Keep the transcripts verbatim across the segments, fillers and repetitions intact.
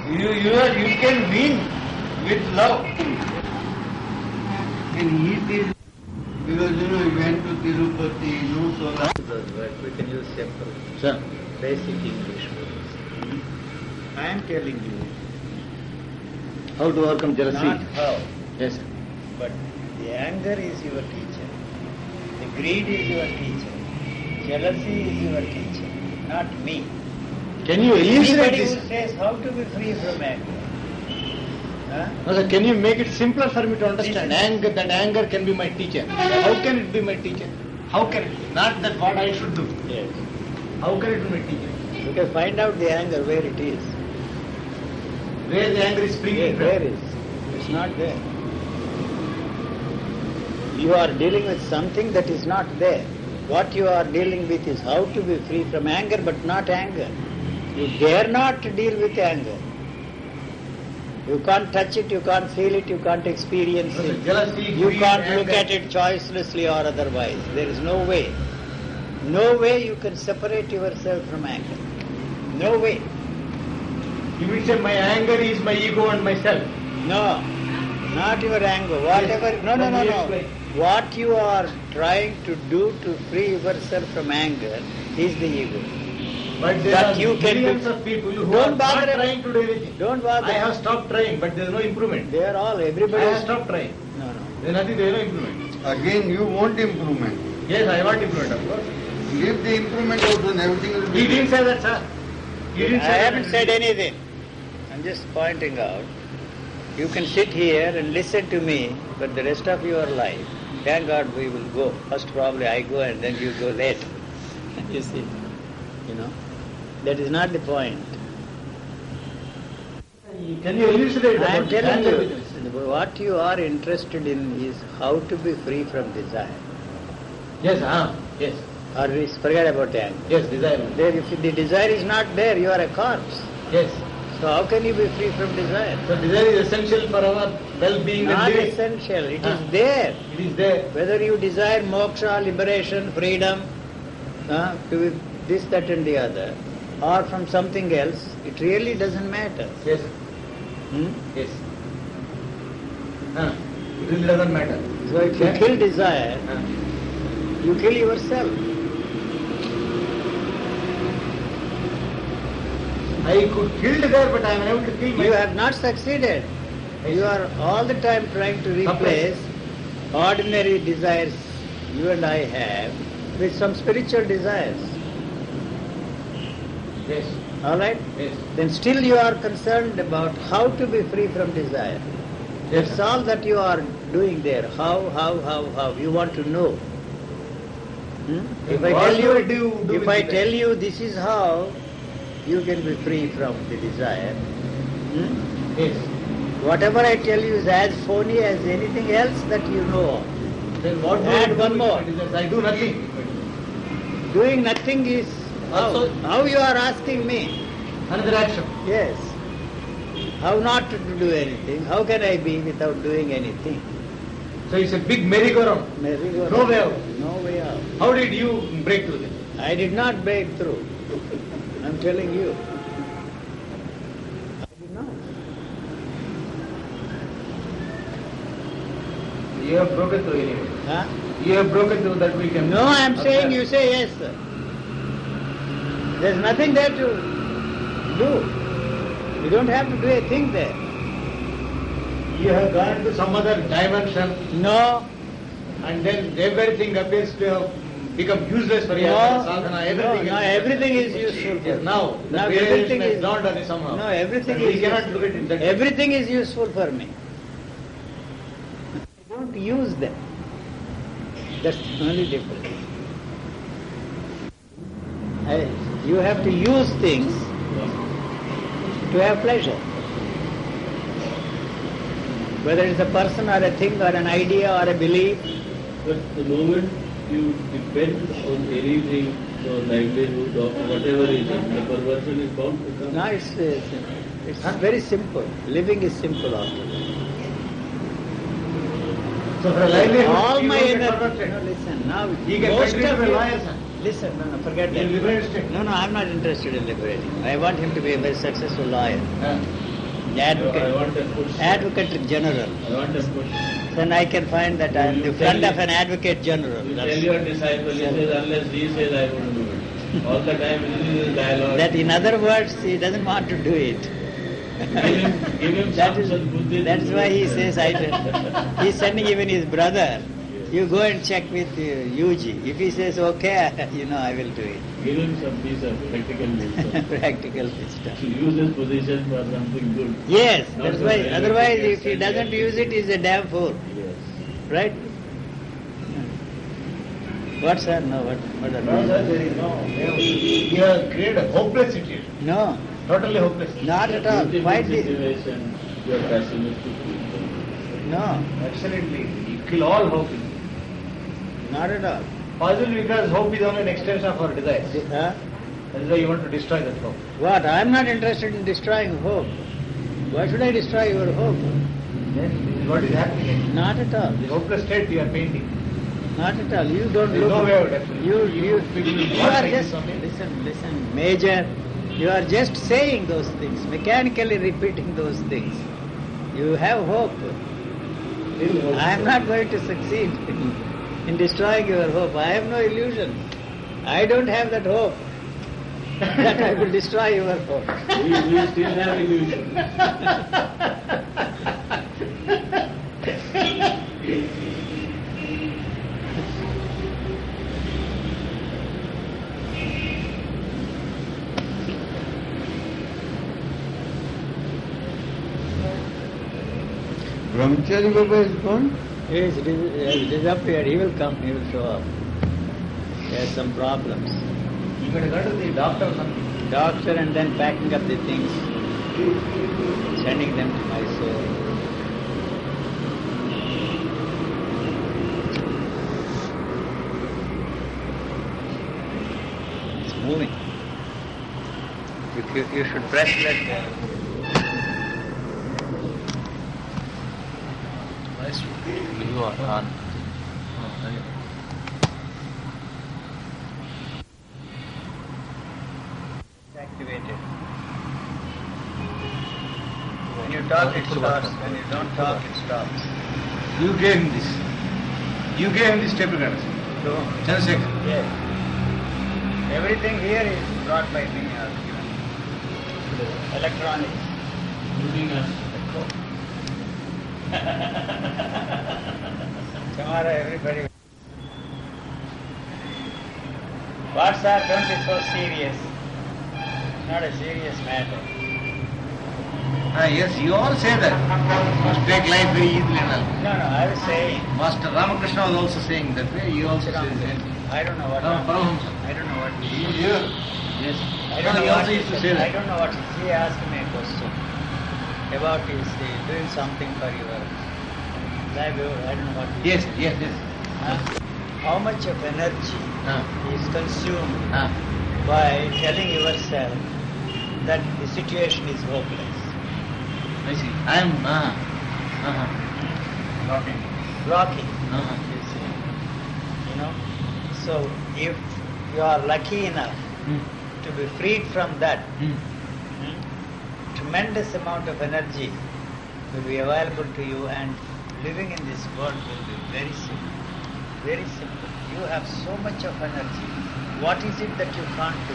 You, you, are, you can win with love. And he did, because you know, he went to Tirupati, you know, so that. We can use simple, Sir. basic English words. I am telling you, How to overcome jealousy? not how, Yes. but the anger is your teacher, the greed is your teacher, jealousy is your teacher, not me. Can you elucidate Anybody this? who says how to be free from anger, huh? No, sir, can you make it simpler for me to understand? This is- Anger, that anger can be my teacher. How can it be my teacher? How can it be? Not that what I should do. Yes. How can it be my teacher? You can find out the anger where it is. Where the anger is springing from? Where is? It's not there. You are dealing with something that is not there. What you are dealing with is how to be free from anger, but not anger. You dare not to deal with anger. You can't touch it, you can't feel it, you can't experience No, sir, it. jealousy, You greed, can't anger. look at it choicelessly or otherwise. There is no way. No way you can separate yourself from anger. No way. You will say my anger is my ego and myself. No, not your anger. Whatever. No, no, no, Let me no. explain. What you are trying to do to free yourself from anger is the ego. But there That are you can millions do- of people who Don't are bother not about- trying to do anything. Don't bother. I have stopped trying, but there is no improvement. They are all, I everybody. have stopped trying. No, no. There is nothing, there is no improvement. Again, you want improvement. Yes, I want improvement, of course. Leave the improvement out and everything will be He didn't say that, sir. He I didn't say that. haven't said anything. I'm just pointing out. You can sit here and listen to me, but the rest of your life, thank God we will go. First probably I go and then you go later. You see, you know, that is not the point. Can you elucidate I am about telling anger you, business? what you are interested in is how to be free from desire. Yes, ah, yes, Or we forget about anger. yes, desire. There, if the desire is not there, you are a corpse. Yes. So how can you be free from desire? So desire is essential for our well-being and Not living. essential. It Ah. is there. It is there. Whether you desire moksha, liberation, freedom, uh, to be this, that and the other, or from something else, it really doesn't matter. Yes, Hmm? yes. Ah, it really doesn't matter. So if you Yeah. kill desire, Ah. you kill yourself. I could kill desire, but I am unable to kill You myself. have not succeeded. Yes. You are all the time trying to replace ordinary desires you and I have with some spiritual desires. Yes, All right? yes. Then still you are concerned about how to be free from desire. Yes, That's all that you are doing there. How, how, how, how. You want to know. Hmm? If I What tell should I you, do- do if with I that? tell you this is how you can be free from the desire, hmm? yes. Whatever I tell you is as phony as anything else that you know of. Then what do Add I do one with more. my desires? I do nothing. Doing nothing is how, Also- how you are asking me. Another action. Yes. How not to do anything? How can I be without doing anything? So it's a big merry-go-round. Merry-go-round. No way out. No way out. How did you break through this? I did not break through. I'm telling you. I did not. You have broken through anyway. Huh? You have broken through that we can. No, I'm observe. saying you say yes, sir. There's nothing there to do. You don't have to do a thing there. You have gone to some other dimension, No, and then everything appears to have become useless for you. no, Sadhana, no, everything no, is everything is useful. Yes, for now, me. the Now realization everything has is dawned on you somehow. No, everything And is we cannot useful. look at it that way. Everything is useful for me. I don't use them. That's the only difference. I, you have to use things to have pleasure. Whether it's a person or a thing or an idea or a belief. But the moment you depend on anything for livelihood or whatever it is, the perversion is bound to come. No, it's, it's, it's very simple. Living is simple after that. So for a livelihood, All you my don't get energy. corrupted. No, listen, now He can most continue of to be you- lawyer, sir. Listen, no, no, forget You that. liberate state. No, no, I'm not interested in liberating. I want him to be a very successful lawyer. Ah. The advocate, I want a push. advocate general. I want a push. Then I can find that I am the friend of an advocate general. You That's- tell your disciple, he says, unless he says, I won't do it. All the time this is dialogue. That in other words, he doesn't want to do it. Give him, give him That some is, such buddhi. that's why he says, I don't. He's sending even his brother. You go and check with uh, U G. If he says, okay, you know, I will do it. Give him some piece of practical wisdom. Practical wisdom. To use his position for something good. Yes, Not that's for why, benefit, otherwise yes, if he and doesn't yes. use it, he's a damn fool. Yes. Right? What, sir? No, what? what are No, sir, there is no. You have created a hopeless situation. No, Totally hopeless. not at all. Beautiful Quite the, situation, you are pessimistic. no, Absolutely. You kill all hope. not at all. Possibly because hope is only an extension of our desires. Huh? That's why you want to destroy that hope. What? I'm not interested in destroying hope. Why should I destroy your hope? Then this is what is happening. Not at all. The hopeless state you are painting. Not at all. You don't There is look. no way out, actually. You, you, People will you watch are like just, this only. listen, listen, Major, you are just saying those things, mechanically repeating those things. You have hope. Still hope. I am not going to succeed in, in destroying your hope. I have no illusions. I don't have that hope that I will destroy your hope. We, we still have illusion. Brahmachari Baba is gone? He is dis- disappeared. He will come. He will show up. He has some problems. You got to go to the doctor or something. Doctor and then packing up the things, sending them to Mysore. It's moving. You, you, you should press that. You are on. Activated. When you talk, it stops. When you don't talk, it stops. You gave him this. You gave him this tape recorder. So, Chandrasekhar. yes. Everything here is brought by me or given. Electronics. Including us. Tomorrow everybody. What, sir? Don't be so serious. It's not a serious matter. Ah, yes, you all say that. Must take life very easily and all. No, no, I was saying. Master Ramakrishna was also saying that way. You also say the same thing. I don't know what. No, Paramahamsa. I don't know what. Here. Yes. I don't he know what also he used to said. say I that. don't know what he, he asked me a question about his uh, doing something for your livelihood. I don't know what. He Yes, said. yes, yes. Huh? How much of energy Ah, is consumed ah. by telling yourself that the situation is hopeless? I see. I am, ah, uh-huh. Blocking. Blocking. Uh-huh. You see. You know. So if you are lucky enough Hmm. to be freed from that, Hmm. hmm, tremendous amount of energy will be available to you, and living in this world will be very simple. Very simple. You have so much of energy. What is it that you can't do?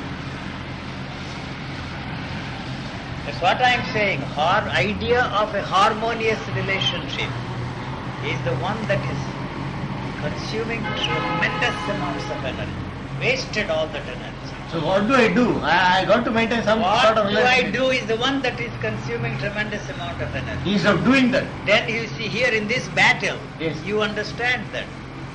That's what I am saying. Our idea of a harmonious relationship is the one that is consuming tremendous amounts of energy. Wasted all that energy. So what do I do? I, I got to maintain some What sort of do I relationship. do is the one that is consuming tremendous amount of energy. Instead of doing that. Then you see here in this battle, Yes. you understand that.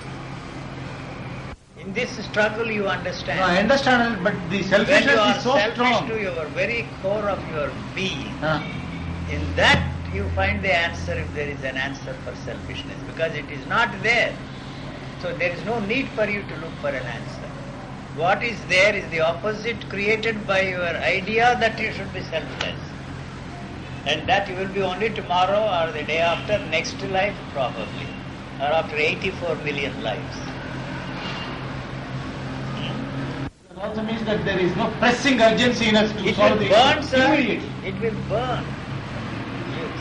In this struggle you understand. No, I understand it, but the when selfishness you are is so selfish strong. to your very core of your being, Ah, in that you find the answer if there is an answer for selfishness, because it is not there. So there is no need for you to look for an answer. What is there is the opposite created by your idea that you should be selfless. And that you will be only tomorrow or the day after, next life probably, or after eighty-four million lives. it also means that there is no pressing urgency in us to It solve will the burn, issue sir. immediately. It will burn.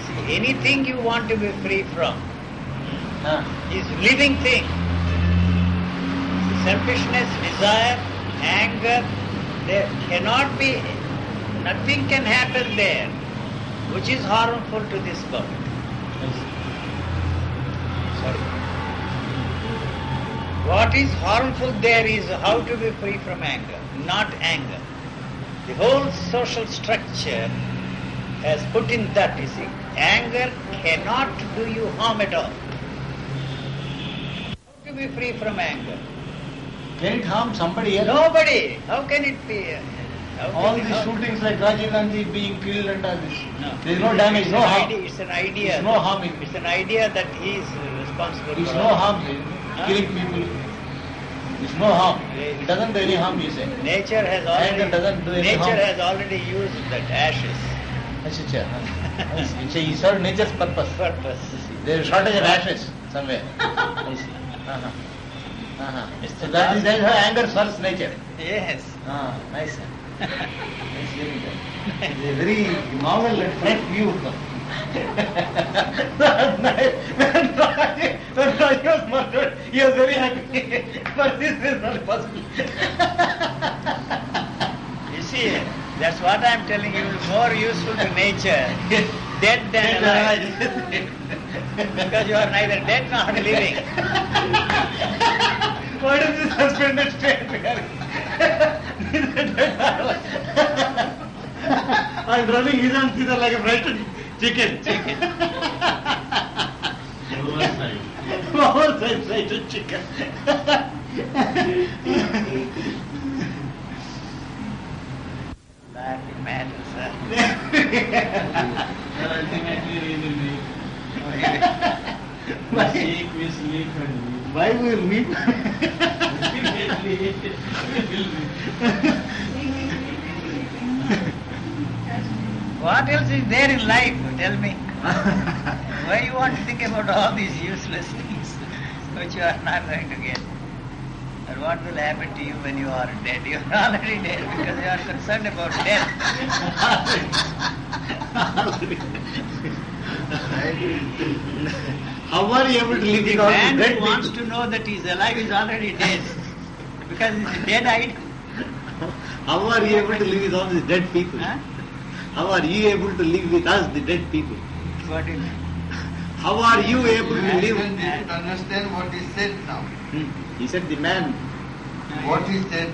anything you want to be free from Ah. is living thing. Selfishness, desire, anger, there cannot be, nothing can happen there which is harmful to this body. Sorry. What is harmful there is how to be free from anger, not anger. The whole social structure has put in that, you see. Anger cannot do you harm at all. How to be free from anger? Can it harm somebody else? Nobody. How can it be? How All can it these harm? shootings like Rajiv Gandhi being killed and all this. No. There is no damage, It's no an harm. idea- It's an idea. It's no harm in it. It's an idea that he is responsible It's for no all. harm, sir. Huh? Killing people. It's no harm. It doesn't do any harm, you say. Nature has already Anger doesn't do any nature harm. has already used that ashes Yes, it's, uh, I see. So you serve nature's purpose. purpose. There is shortage of ashes somewhere. I see. Uh-huh. Uh-huh. So that is, that is how anger serves nature. Yes. Ah, nice. Sir. Nice hearing that. It's a very novel and fresh view. When Raji when Raji was murdered, he was very happy. But this is not possible. You see, that's what I'm telling you. More useful to nature, dead than alive. Because you are neither dead nor living. What is this suspended state? I'm running his and thither like a frightened chicken. Chicken. Oversight. Oversight frightened chicken. That matters, sir. And ultimately we will meet. We Why? seek, we sleep and meet. Why we will meet? Ultimately we will meet. What else is there in life? Tell me. Why you want to think about all these useless things which you are not going to get? And what will happen to you when you are dead? You are already dead because you are concerned about death. How are you able to live The without man dead who wants people? to know that he is alive is already dead because he is dead-eyed. How are you able to live with all these dead people? Huh? How are you able to live with us, the dead people? What do you mean? How are you able to Man live? should understand what is said now. Hmm. He said the man, What is said?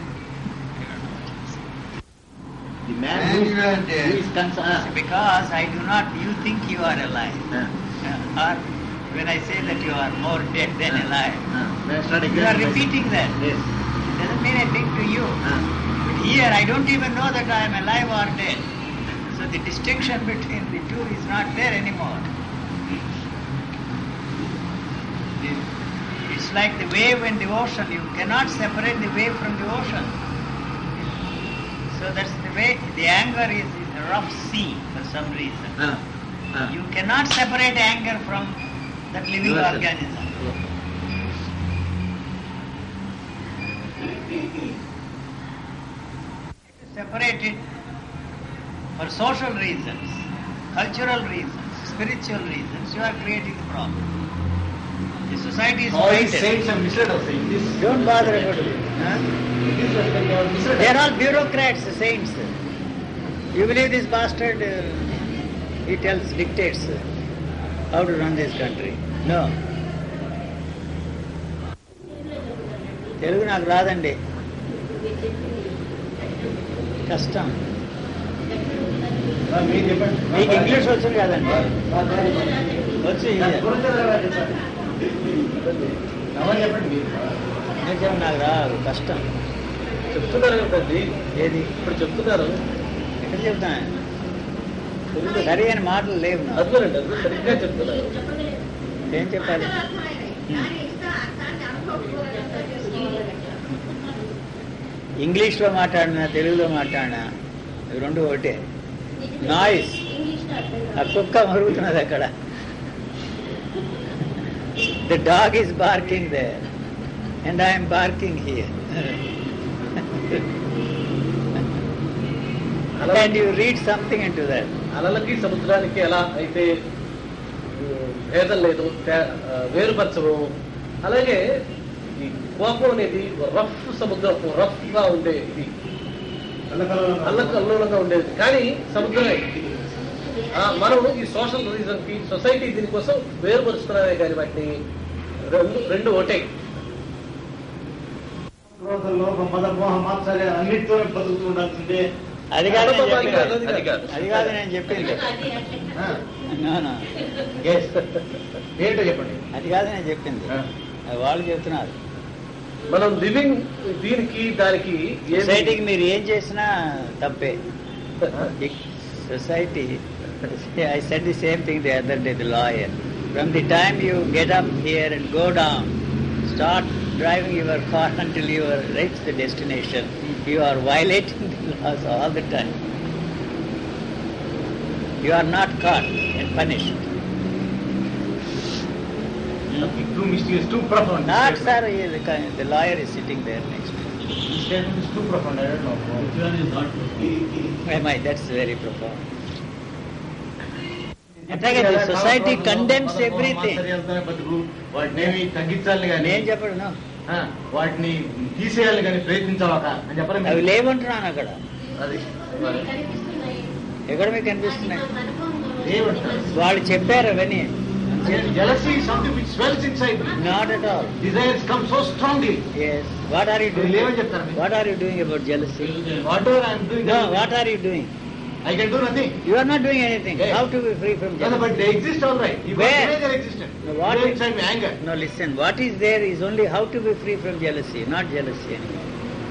the man Man, who, you are who dead. is concerned. Because I do not, you think you are alive. Uh, Uh, Or when I say that you are more dead than alive, uh, when I start you are examining- repeating that. Yes. Doesn't mean a thing to you. Uh, But here I don't even know that I am alive or dead. So the distinction between the two is not there anymore. It's like the wave in the ocean. You cannot separate the wave from the ocean. So that's the way the anger is, is a rough sea for some reason. uh, uh. You cannot separate anger from that living Yourself. organism. Separate it for social reasons, cultural reasons, spiritual reasons. You are creating the problem. The society is All these divided. saints have misled us. This, Don't bother about it. Huh? This has been all misled They us. are all bureaucrats, the saints. You believe this bastard? Uh, he tells, dictates uh, how to run this country. No. Telugu నాకు రాదండి కష్టం ఆ, మీరు చెప్పండి. మీకు English వచ్చు కదండి వచ్చి ఎవరు చెప్పండి మీరు నేను చెప్పండి నాకు రాదు కష్టం చెప్తున్నారు కదండి ఏది ఇప్పుడు చెప్తున్నారు ఎక్కడ చెప్తాను సరి అయిన మాటలు లేవు నాకు. అద్భుతండి అద్భుతం సరిగ్గా చెప్తున్నారు ఏం చెప్పాలి ఇంగ్లీష్లో మాట్లాడినా తెలుగులో మాట్లాడినా ఇవి రెండు ఒకటే నాయిస్ ఆ కుక్క మరుగుతున్నది అక్కడ the dog is barking there and I'm barking here and you read something into that అలలకి సముద్రానికి ఎలా అయితే భేదం లేదు, వేరుపరచము. అలాగే ఈ కోపం అనేది రఫ్ సముద్రం, రఫ్ గా ఉండే ఇది అల్లకల్లోలంగా ఉండేది. కానీ సముద్రమే మనం ఈ సోషల్ రీజన్ కి, సొసైటీ దీనికోసం వేరుపరుస్తున్నామే కానీ వాటిని రెండు రెండు ఒకటే. మదమోహ మాత్సర్య అన్నిటితో బతుకుతూ ఉండాల్సిందే. అది కాదు నేను అది కాదు, చెప్పింది. అది కాదు. అది కాదు నేను చెప్పింది. No, no. ఏంటో చెప్పండి. అది కాదు నేను చెప్పింది. అది వాళ్ళు చెప్తున్నారు. మనం లివింగ్ దీనికి దానికి సొసైటీకి మీరు ఏం చేసినా తప్పే. Society, I said the same thing the other day, the lawyer. From the time you get up here and go down, start driving your car until you reach the destination, you are violating the laws all the time. You are not caught and punished. Too mysterious, too profound. Not, sir. The, the lawyer is sitting there next to me. This statement is too profound. I don't know. Which one is not? Am I? That's very profound. అట్లాగే society condemns everything. బతుకు వాటినేమి తగ్గించాలి కానీ నేను చెప్పను, వాటిని తీసేయాలి కానీ ప్రయత్నించాలక అని చెప్పాలి. అవి లేవంటున్నాను అక్కడ. అది ఎక్కడ మీకు కనిపిస్తున్నాయి? ఏమంటారు? వాళ్ళు చెప్పారు అవన్నీ. Jealousy is something which swells inside me. Not at all. Desires come so strongly. Yes. What are you doing? What are you doing about jealousy? Whatever I am doing. No, what are you doing? I can do nothing. You are not doing anything. Yes. How to be free from jealousy? No, but they exist all right. You Where? can't deny their existence. No, what They is- inside me anger. No, listen. What is there is only how to be free from jealousy, not jealousy anymore.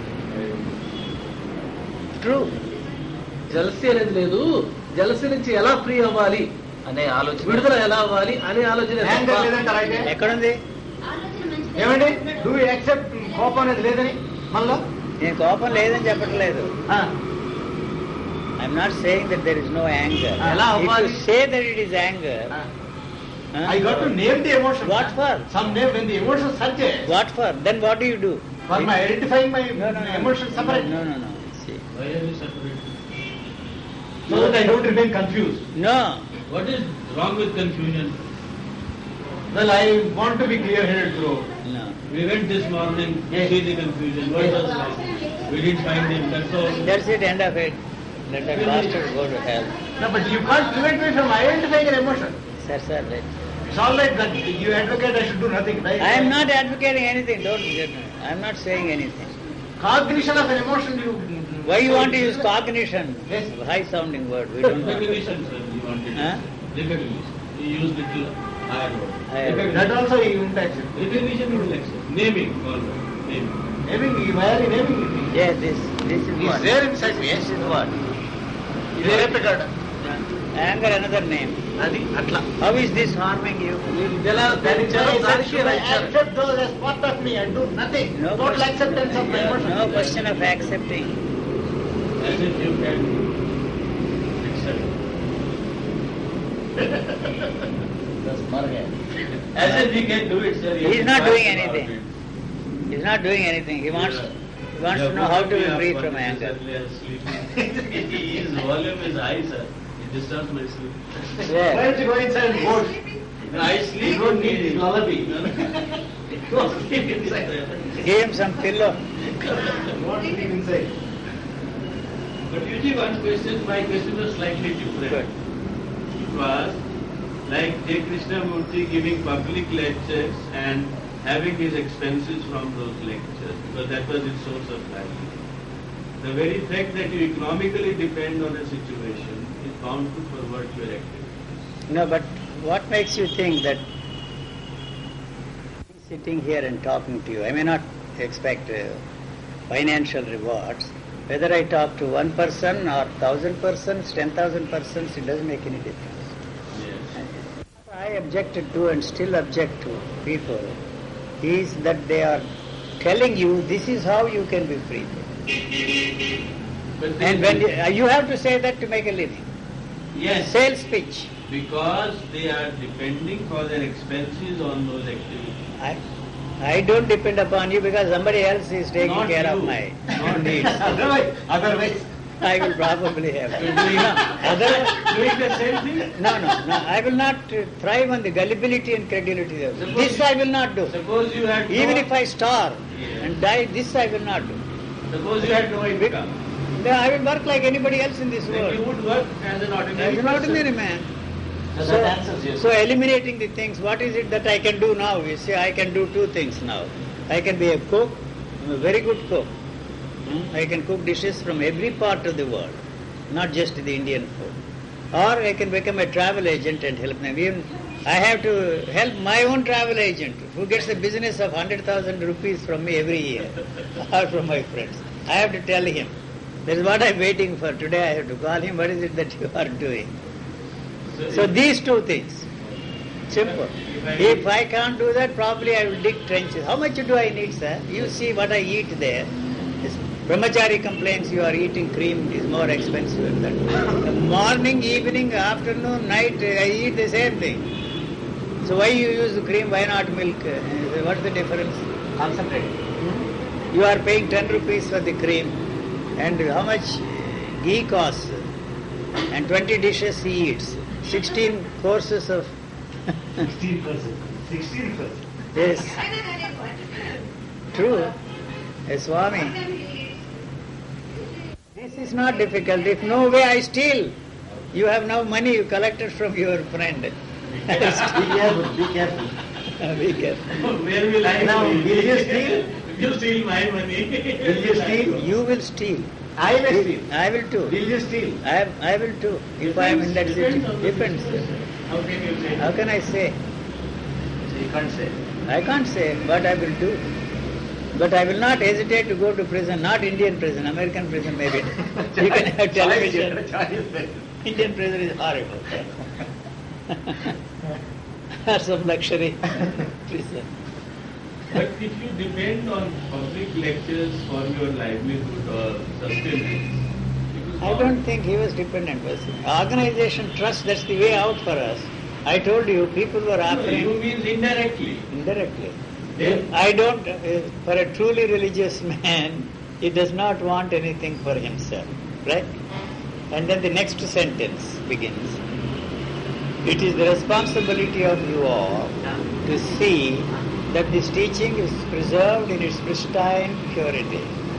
True. Jealousy అనేది లేదు. Jealousy నుంచి ఎలా free అవ్వాలి అనే ఆలోచన, విడుదల ఎలా అవ్వాలి అనే ఆలోచన Anger లేదంటారా అయితే? ఎక్కడుంది? ఏమండి? డూ యూ యాక్సెప్ట్ కోపం అనేది లేదని మనలో? నేను కోపం లేదని చెప్పట్లేదు. I'm not saying that there is no anger. ఎలా If అవ్వాలి? you say that it is anger, huh? I got to name the emotion. What for? Some name when the emotion surges. What for? Then what do you do? For my identifying my No, no, no. emotion separate. No, no, no. See. Why are you separated? So that I don't remain confused. No. What is wrong with confusion? Well, I want to be clear-headed through. No. We went this morning to Yes. see the confusion. What Yes. was wrong? We didn't find him. That's all. That's it, end of it. Let that bastard go to hell. No, but you can't prevent me from identifying an emotion. Sir, sir, let. It's all right that you advocate I should do nothing, right? I am not advocating anything. Don't get me. I am not saying anything. Cognition of an emotion you... Why you want to use cognition? Yes. High sounding word. We don't want. Recognition, sir. You wanted. Huh? Recognition. You use little higher word. Higher word. That also you won't accept. Recognition is like naming. All right. Naming. Naming, why are you naming it? Yeah, this this is He's what. there inside me. Yes, is what? ఇదే record. Anger, another name. అది అట్లా How is this harming you? ఇది ఎలా ధరించారో దానికి I రాయించారు. accept those as part of me and do nothing. No Total question- acceptance of my emotion. No question of accepting. As if you can accept. That's Marga. As if he can do it, sir. He is not doing anything. He is not doing anything. He wants he wants to know how to be free from anger. His volume is high, sir. It disturbs my sleep. Why Yeah. don't you go inside and vote? I sleep. You don't need this lullaby. Go sleep inside. Give him some pillow. You want to sleep inside. But you see, one question, my question was slightly different. Good. It was like J. Krishnamurti giving public lectures and having his expenses from those lectures, because that was his source of livelihood. The very fact that you economically depend on a situation is bound to pervert your activities. No, but what makes you think that sitting here and talking to you, I may not expect uh, financial rewards. Whether I talk to one person or thousand persons, ten thousand persons, it doesn't make any difference. Yes. I objected to and still object to people is that they are telling you this is how you can be free. But they- And when you, uh, you have to say that to make a living. yes, Sales pitch. because they are depending for their expenses on those activities. I, I don't depend upon you because somebody else is taking Not care you. of my Not needs. Otherwise, otherwise. I will probably have to. You know, otherwise, Doing the same thing? no, no, no. I will not uh, thrive on the gullibility and credulity. of- Suppose This you- I will not do. Suppose you had Even no, if I starve Yeah. and die, this I will not do. suppose you had no income, Then I will work like anybody else in this then you world. would work as an ordinary As an person. ordinary man. So So, that answers you. so eliminating the things, what is it that I can do now? You see, I can do two things now. I can be a cook, I'm a very good cook. Hmm? I can cook dishes from every part of the world, not just the Indian food. Or I can become a travel agent and help them. Even I have to help my own travel agent who gets a business of one hundred thousand rupees from me every year or from my friends. I have to tell him. That is what I am waiting for. Today I have to call him, what is it that you are doing? So these two things. Simple. If I can't do that, probably I will dig trenches. How much do I need, sir? You see what I eat there. This Brahmachari complains you are eating cream is more expensive than that. Morning, evening, afternoon, night, I eat the same thing. So why you use cream, why not milk? Uh, What's the difference? Concentrate. You are paying ten rupees for the cream. And how much ghee costs? And twenty dishes he eats. sixteen courses of... sixteen percent. sixteen percent. Yes, true. A Swami. This is not difficult. If no way I steal, you have no money you collected from your friend. Be careful, be careful. Be careful. Where will I Now, steal? will you steal? You steal my money. Will you steal? You will steal. I may steal. I will too. Will you steal? I, I will too. If I am in that Depends situation. on the Depends. How can you say? How can I say? So you can't say. I can't say, but I will do. But I will not hesitate to go to prison, not Indian prison, American prison maybe. You can have television. Indian prison is horrible. Or some luxury prison. But if you depend on public lectures for your livelihood or sustenance, it is I not- don't think he was dependent. Was organization trust, that's the way out for us. I told you, people were No, offering you mean indirectly. indirectly. Then- I don't, uh, for a truly religious man, he does not want anything for himself, right? And then the next sentence begins. It is the responsibility of you all to see that this teaching is preserved in its pristine purity.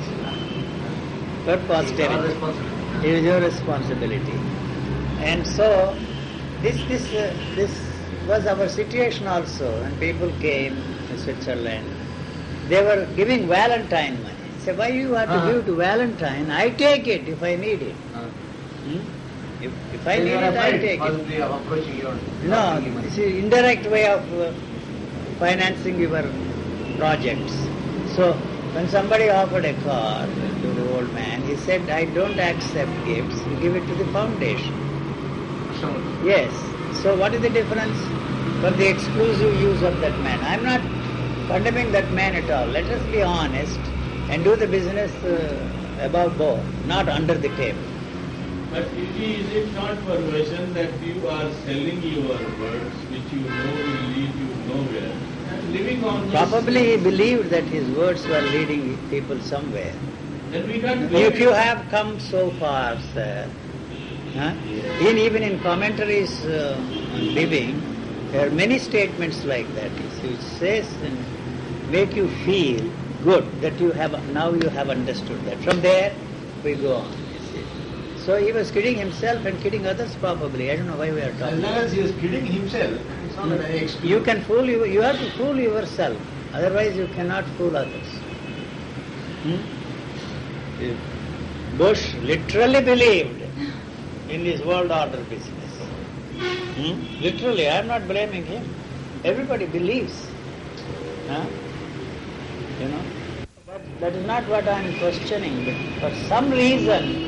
For posterity. It is your responsibility. And so, this this uh, this was our situation also. When people came to Switzerland, they were giving Valentine money. Say, why you have to Uh-huh. give to Valentine? I take it if I need it. Hmm? If, if I Then need you it, are I afraid take it. possibly of approaching your No, offering money. this is indirect way of uh, financing your projects. So, when somebody offered a car to the old man, he said, I don't accept gifts, you give it to the foundation. So, Yes. So what is the difference for the exclusive use of that man? I'm not condemning that man at all. Let us be honest and do the business uh, above board, not under the table. But is it not perversion that you are selling your words, which you know will lead you nowhere, and living on those- Probably he believed that his words were leading people somewhere. Then we can't If you have come so far, sir, huh? in, even in commentaries uh, on living, there are many statements like that, which says and make you feel good that you have now you have understood that. From there, we go on. You see. So he was kidding himself and kidding others probably. I don't know why we are as talking. long as he is kidding himself, it's not an excuse. You can fool you. You have to fool yourself. Otherwise, you cannot fool others. Hmm? Bush literally believed in this world order business. Hmm? Literally, I am not blaming him. Everybody believes. Huh? You know? But that is not what I am questioning. But for some reason,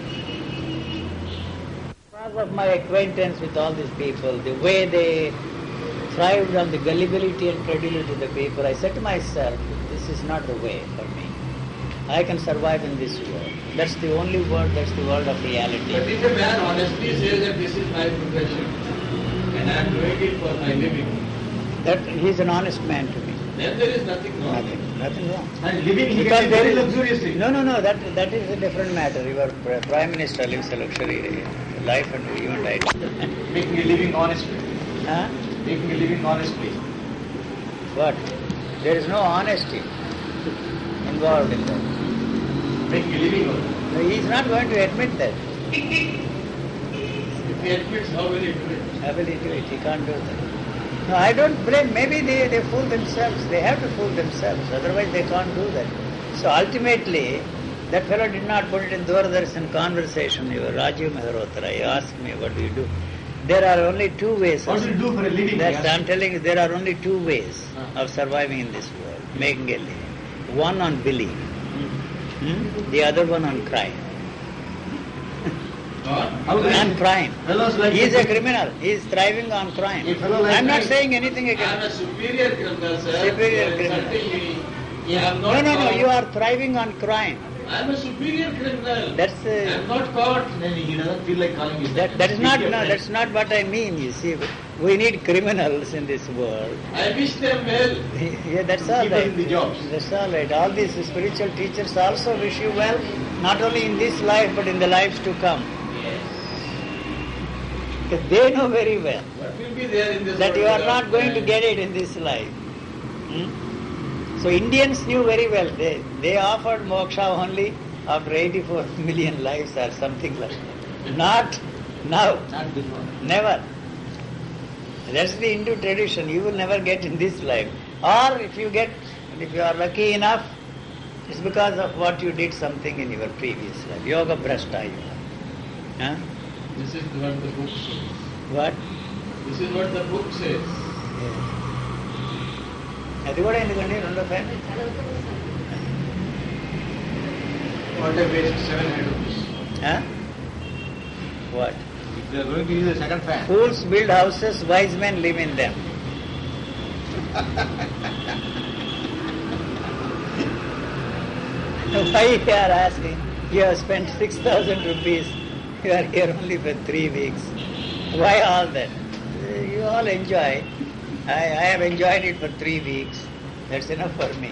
because of my acquaintance with all these people, the way they thrived on the gullibility and credulity of the people, I said to myself, this is not the way for me. I can survive in this world. That's the only world, that's the world of But reality. if a man honestly says that this is my profession and I am doing it for my living, That he's an honest man to me. Then there is nothing wrong. Nothing, nothing wrong. And living he Because gets it there very is- luxuriously. No, no, no, that that is a different matter. Your pr- Prime Minister lives a luxury life and you and I don't. Making a living honestly. Huh? Making a living honestly. What? There is no honesty involved in that. Making a living honestly. No, he is not going to admit that. If he admits, how will he do it? How will he do it? He can't do that. No, I don't blame. Maybe they, they fool themselves. They have to fool themselves. Otherwise they can't do that. So ultimately, that fellow did not put it in Doordarshan conversation. You were Rajiv Mehrotra. He asked me, what do you do? There are only two ways. What of- do you do for a living? That's, Yes. I'm telling you, there are only two ways Ah. of surviving in this world, making a living. One on belief, hmm? the other one on crime. How do On you- crime. Fellows like He is you- a criminal. He is thriving on crime. A fellow like I'm not me- saying anything I am a against. superior criminal, sir. Superior You are criminal. insulting me. I am No, not no, no. caught. You are thriving on crime. I am a superior criminal. That's I uh, am not caught. Then he doesn't feel like calling you. that. That is not. No, that's not what I mean. You see, we need criminals in this world. I wish them well. Yeah, that's all Keep them right. in the jobs. That's all right. All these spiritual teachers also wish you well, not only in this life but in the lives to come. Because they know very well What will be there in this that world you are without not going to crime? get it in this life. Hmm? So Indians knew very well. They they offered moksha only after eighty-four million lives or something like that. Not now. Not before. Never. That's the Hindu tradition. You will never get in this life. Or if you get, if you are lucky enough, it's because of what you did something in your previous life. Yoga brashta you are. Huh? This is what the book says. What? This is what the book says. అది కూడా ఎందుకండి రెండో fan What a waste, seven hundred rupees. What? If they are going to use a second fan. Fools build houses, wise men live in them. Why you are asking? You have spent six thousand rupees. You are here only for three weeks. Why all that? You all enjoy. I, I have enjoyed it for three weeks. That's enough for me.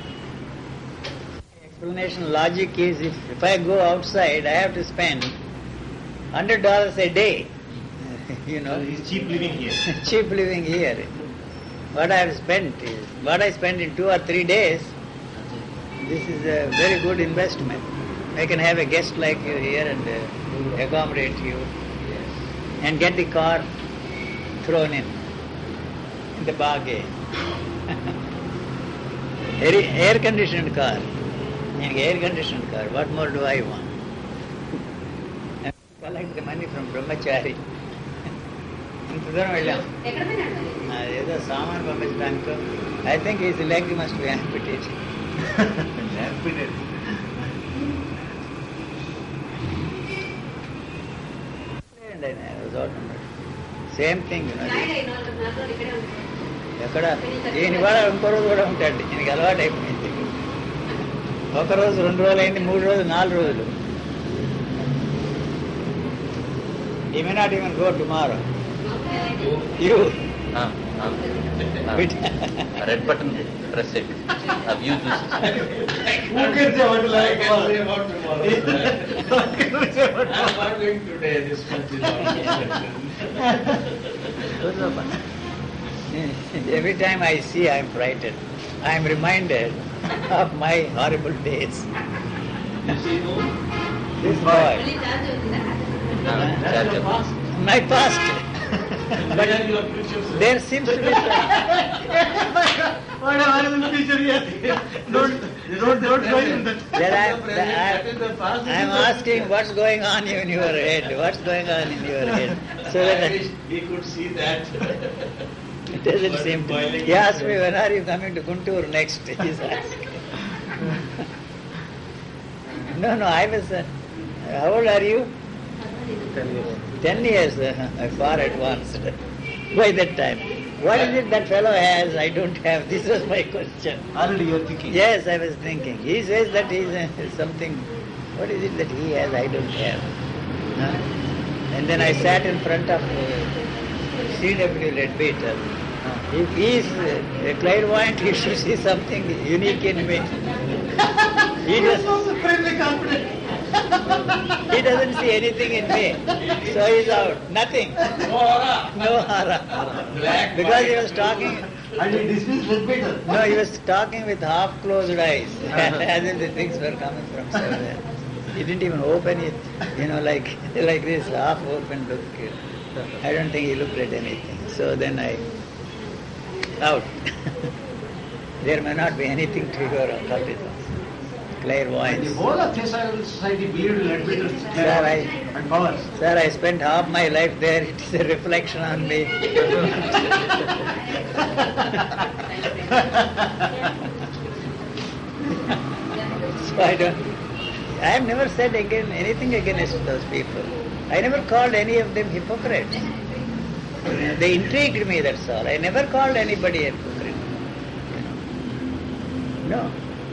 Explanation logic is if, if I go outside, I have to spend one hundred dollars a day. You know, He's cheap living here. cheap living here. What I have spent is, what I spend in two or three days, this is a very good investment. I can have a guest like you here and uh, accommodate you and get the car thrown in, in the bargain. air, air conditioned car. Air conditioned car. What more do I want? And collect the money from Brahmachari. ఇంత దూరం వెళ్ళాం ఏదో సామాన్ పంపించడానికి I think is leg must be amputated Amputated. Same thing ఎక్కడ ఈయన కూడా ఇంకో రోజు కూడా ఉంటాడు ఈయనకి అలవాటు అయిపోయింది ఒక రోజు రెండు రోజులు అయింది మూడు రోజులు నాలుగు రోజులు he may not even go tomorrow you red button press it ఆ వ్యూ చూసి Who can say what to I like? can say about tomorrow. What can we say what I am not doing today. This much is all. Every time I see, I am frightened. I am reminded of my horrible days. You see who? This boy, That's the past. my past. Where are your future? sir? There seems to be some, What a horrible picture here. Don't, don't, don't show him that. there I, That is the present, I, that is the past, this I am is the asking future. what's going on in your head. What's going on in your head? So I that wish we could see that. it doesn't What seem is to. boiling He asked me, inside? when are you coming to Guntur next? He's asking. No, no, I was. Uh, how old are you? Ten years. Ten years, uh, far advanced by that time. What is it that fellow has I don't have? This was my question. Already you are thinking. Yes, I was thinking. He says that he is uh, something. What is it that he has I don't have? Huh? And then I sat in front of uh, C W Leadbeater. If he is a clairvoyant, he should see something unique in me. He, does, supremely confident. he doesn't see anything in me. So he's out. Nothing. No aura. No aura. Black, Because he white. was talking, And he dismissed with Peter. no, he was talking with half-closed eyes, as if the things were coming from somewhere. He didn't even open it, you know, like like this, half-open look. I don't think he looked at anything. So then I, out. There may not be anything to your occultism. And Clairvoyance. the whole of Theosophical Society believed in Peter's Sir, I, and powers. sir, I spent half my life there. It is a reflection on me. So I don't. I have never said again anything against those people. I never called any of them hypocrites. They intrigued me, that's all. I never called anybody a hypocrite. No.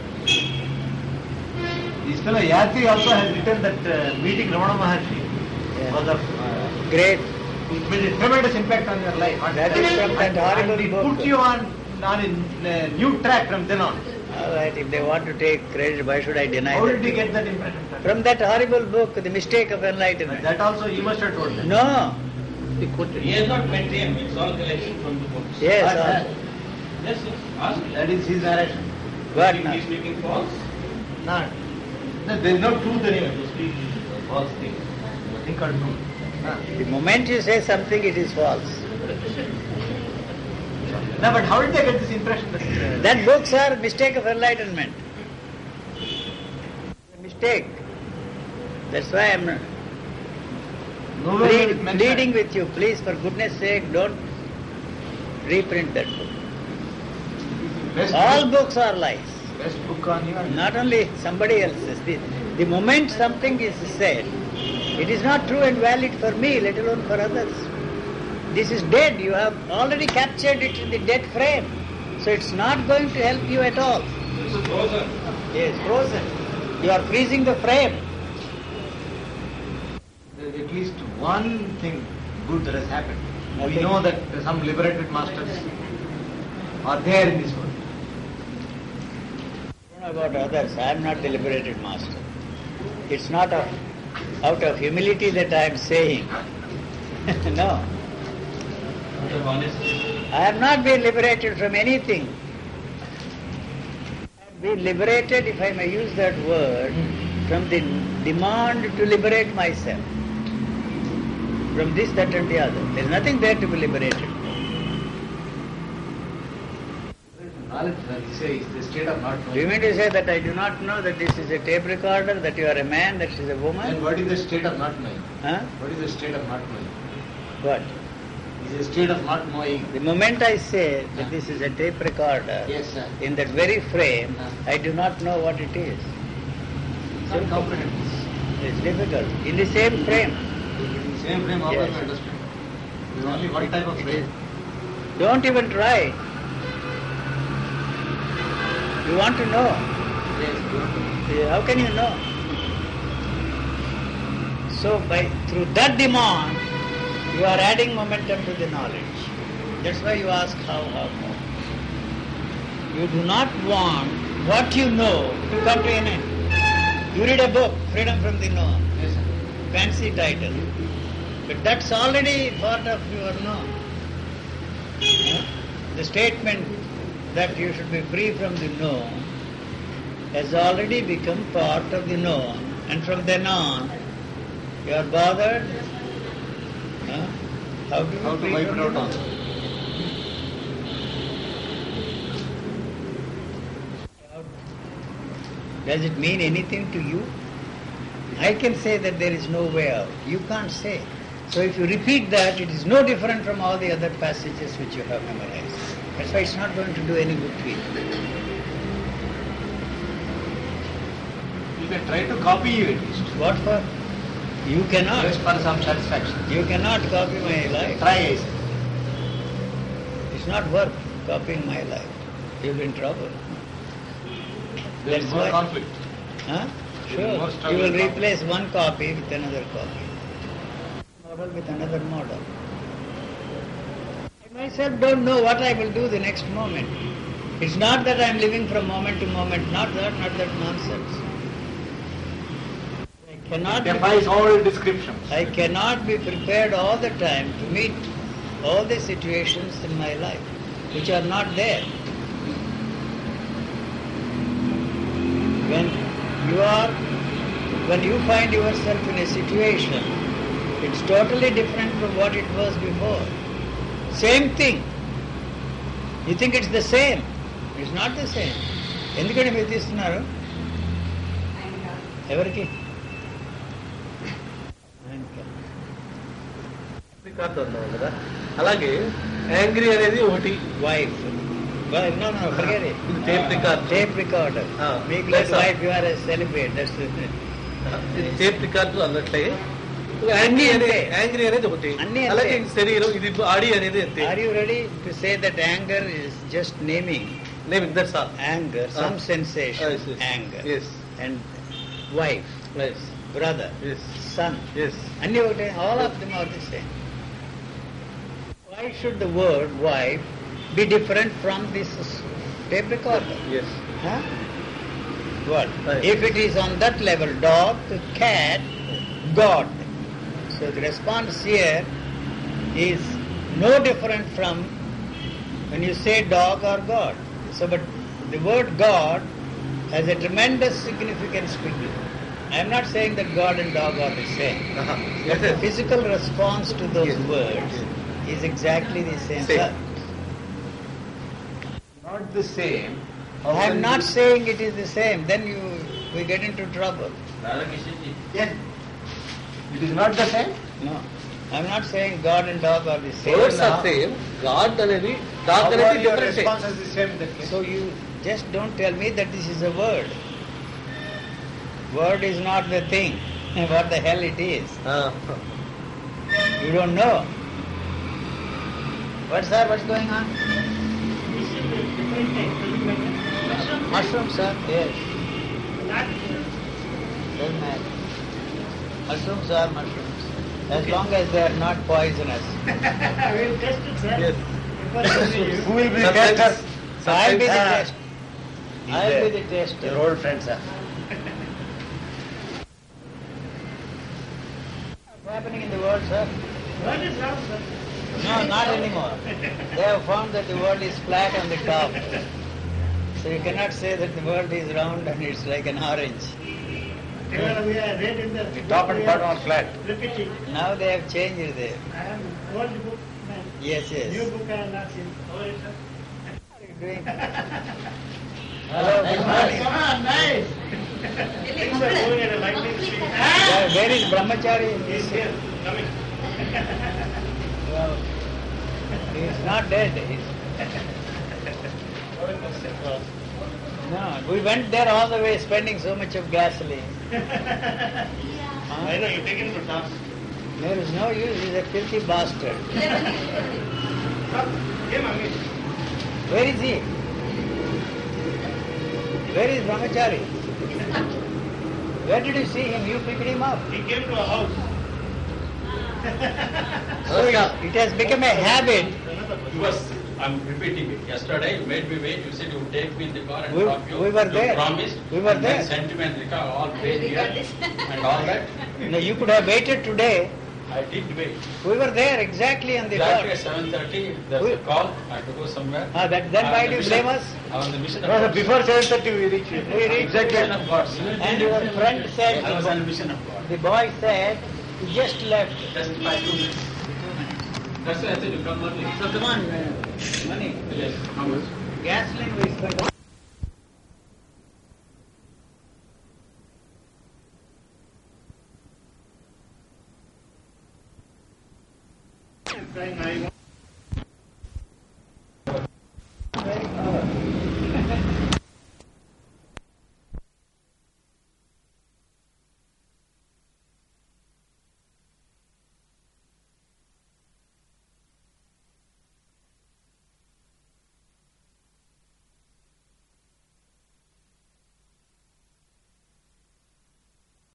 This fellow Yatri also has written that uh, meeting Ramana Maharshi Yeah. was of uh, Great. it made a tremendous impact on your life. That is from that And- horrible and it book. put you on, on a uh, new track from then on. All right, if they want to take credit, why should I deny How that? did you get that impression? From that horrible book, The Mistake of But Enlightenment. that also you must have told them. No. He quoted. He has not met him. It's all collection from the books. Yes, But, all- uh, Yes, yes. Ask him. that is his narration. What He- now? He's speaking false. Not. No, there is no truth anyway. To speak false things. Nothing called truth. Huh. The moment you say something, it is false. No, but how did they get this impression that uh, That books are Mistake of Enlightenment. A mistake. That's why I'm nowhere plead, is mentioned? pleading with you. Please, for goodness sake, don't reprint that book. Best All book, books are lies. best book on you. and- Not only somebody else's. The, the moment something is said, it is not true and valid for me, let alone for others. This is dead. You have already captured it in the dead frame. So it's not going to help you at all. It's frozen. Yes, frozen. You are freezing the frame. There is at least one thing good that has happened. We Okay. know that some liberated masters are there in this world. I don't know about others. I am not the liberated master. It's not of, out of humility that I am saying. No. Out of honesty. I have not been liberated from anything. I have been liberated, if I may use that word, from the demand to liberate myself. From this, that and the other. There is nothing there to be liberated. Knowledge, that you say, is the state of not Do you knowing. mean to say that I do not know that this is a tape recorder, that you are a man, that she is a And woman? what is the state of not knowing? Huh? What is the state of not knowing? What? Is a state of not knowing. The moment I say that this is a tape recorder, Yes, sir. in that very frame, Huh. I do not know what it is. Some comprehend. It's difficult. In the same frame. Same frame, how Yes. can you understand? There is only one type of It frame. is- Don't even try. You want to know. Yes, you have to- Yeah, how can you know? So by through that demand, you are adding momentum to the knowledge. That's why you ask how, how, how. You do not want what you know to come to an end. You read a book, Freedom from the Known, Yes, sir. fancy title, but that's already part of your known. The statement that you should be free from the known has already become part of the known, and from then on, you are bothered. Huh? How to be How to free wipe from it the out known? also. Does it mean anything to you? I can say that there is no way out. You can't say. So if you repeat that, it is no different from all the other passages which you have memorized. That's why it's not going to do any good to you. You can try to copy you at least. What for? You cannot. Just for some satisfaction. You cannot copy my life. Try, I say. It's not worth copying my life. You'll be in trouble. There is That's more why- conflict. Huh? There is more Sure. struggle You will in replace one copy with another copy. Model with another model. I myself don't know what I will do the next moment. It's not that I am living from moment to moment, not that, not that nonsense. I cannot It defies all descriptions. I cannot be prepared all the time to meet all the situations in my life which are not there. When you are, when you find yourself in a situation, it's totally different from what it was before. Same thing. You think it's the same. It's not the same. ఎందుకని మీరు తీస్తున్నారు ఎవరికి కాదు అన్నావు కదా, అలాగే angry అనేది ఒకటి. Wife no no forget it. ఇది tape record. Tape recorder. Ah. Make Yes, like sir. wife, you are a celibate. That's it. ఇది టేప్ రికార్డు అన్నట్లే యాంగ్రీ అన్నీ అనేది అంతే. యాంగ్రీ అనేది ఒకటి, అన్నీ అంతే. అలాగే ఇది శరీరం, ఇది బాడీ అనేది అంతే. Are you ready to say that anger is just naming? Naming that's all. Anger, some Ah. sensation, Yes, yes. anger. Yes. And wife, Yes. brother, Yes. son. Yes. అన్నీ ఒకటే. All of them are the same. Why should the word wife be different from this tape recorder? Yes. Huh? What? Right. If it is on that level, dog, cat, God. So the response here is no different from when you say dog or God. So, but the word God has a tremendous significance to you. I am not saying that God and dog are the same. Uh-huh. But Yes, the yes. physical response to those Yes. words is exactly the same. Same. Sir, Not the same. I am not saying it is the same. Then you we get into trouble. Yes. It is not the same. No, I am not saying God and dog are the same. Words are same, God అనేది dog How అనేది are your different. responses the same in that case? So you just don't tell me that this is a word. Word is not the thing. What the hell it is? You don't know. What sir? What's going on? Mushroom, sir. Yes. Doesn't matter. Mushrooms are mushrooms, as long as they are not poisonous. We'll test it, sir. Yes. Who will be Sometimes- tester? I'll be the Ah. test. I'll be the tester. Your old friends, sir. What's happening in the world, sir? What is wrong, sir? No, not anymore. They have found that the world is flat on the top. So you cannot say that the world is round and it's like an orange. Well, we are read in the The top and bottom are flat. repeating. Now they have changed there. I am old book man. Yes, yes. New book I have not seen. How is it, sir? What are you doing? Hello, good morning. Come on, nice. Things are going at a lightning speed. Where, where is Brahmachari? He's here, coming. Well, he is not dead. He's... No, we went there all the way spending so much of gasoline. I know, you take him to task. There is no use. He's a filthy bastard. Him, I mean. Where is he? Where is Brahmachari? Where did you see him? You picked him up. He came to a house. So it, it has become a habit. He was, I'm repeating it. Yesterday you made me wait. You said you would take me in the car and We- drop you. we were You there. promised. We were and there. then sent me and the car all paid here and all that. No, you could have waited today. I did wait. We were there exactly on the Exactly at dot. seven thirty, there's We- a call. I have to go somewhere. Ah, that, then I why was do you the blame mission- us? I was the mission of No, no, God. before seven thirty we reach. We reached Exactly. Mission of God. And your friend said, I was on a mission of God. the boy said, he just left. Just by two minutes. That's why I said you come early. So come on, uh, money. Yes. How much? Gasoline we spent. Trying, I